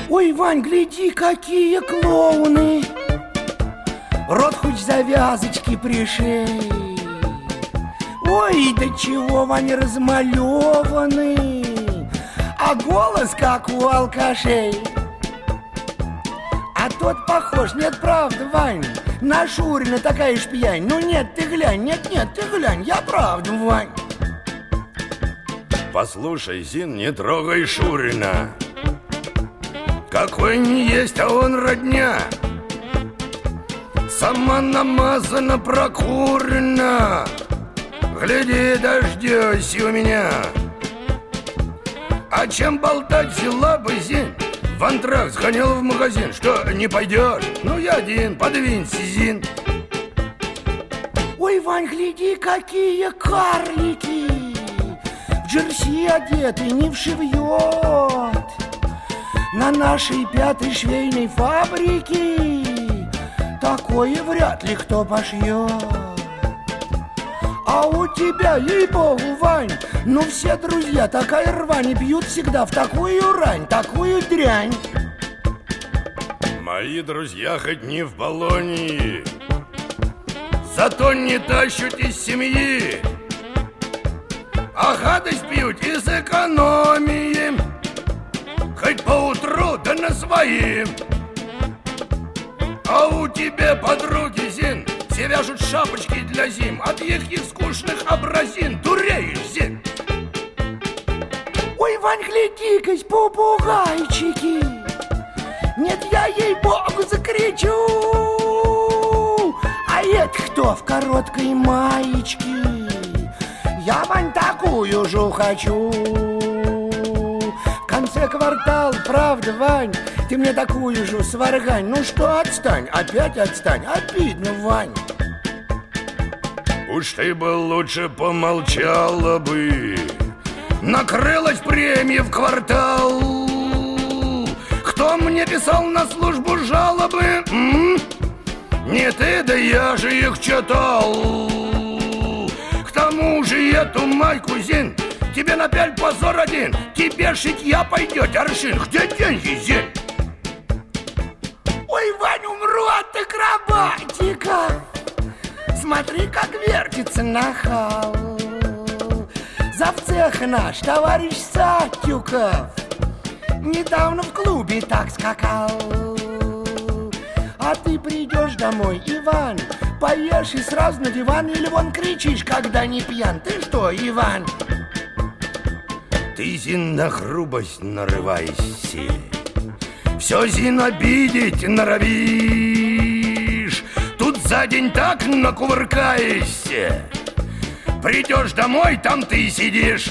Ой, Вань, гляди, какие клоуны! Рот хоть завязочки пришей. Ой, да чего, Вань, размалеваны, а голос как у алкашей. А тот похож, нет, правда, Вань, на Шурина такая ж пьянь. Ну нет, ты глянь, нет, ты глянь, я правда, Вань. Послушай, Зин, не трогай Шурина. Какой не есть, а он родня. Сама намазана, прокурена. Гляди, дождёсь у меня. А чем болтать взяла бы, Зин? В антракт сгонял в магазин. Что, не пойдешь? Ну, я один, подвинься, Зин. Ой, Вань, гляди, какие карлики! В джерси одеты, не вшивьет. На нашей пятой швейной фабрике такое вряд ли кто пошьет. А у тебя, ей-богу, Вань, ну все друзья такая рвань, и пьют всегда в такую рань, такую дрянь. Мои друзья хоть не в Болонии, зато не тащут из семьи, а гадость пьют из экономии, хоть поутру, да на своим. А у тебя подруги, Зин, все вяжут шапочки для зим от их скучных образин. Дуреешь, Зин. Ой, Вань, гляди-ка, попугайчики. Нет, я ей-богу закричу. А это кто в короткой маечке? Я, Вань, такую же хочу. В конце квартала, правда, Вань, ты мне такую же сваргань. Ну что, отстань, опять отстань. Обидно, Вань. Уж ты бы лучше помолчала бы. Накрылась премия в квартал. Кто мне писал на службу жалобы? Не ты, да я же их читал. К тому же эту майку, Зин, тебе напяль позор один. Тебе шитья пойдет аршин. Где деньги, Зин? Ой, Вань, умру от акробатика. Смотри, как вертится нахал. Завцех наш товарищ Сатюков недавно в клубе так скакал. А ты придешь домой, Иван, поешь и сразу на диван. Или вон кричишь, когда не пьян. Ты что, Иван? Ты, Зин, на грубость нарывайся. Все, Зин, обидеть норовишь. Тут за день так накувыркаешься. Придешь домой, там ты сидишь.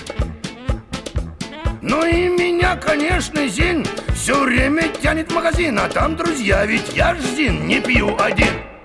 Ну и меня, конечно, Зин, все время тянет в магазин. А там друзья, ведь я ж, Зин, не пью один.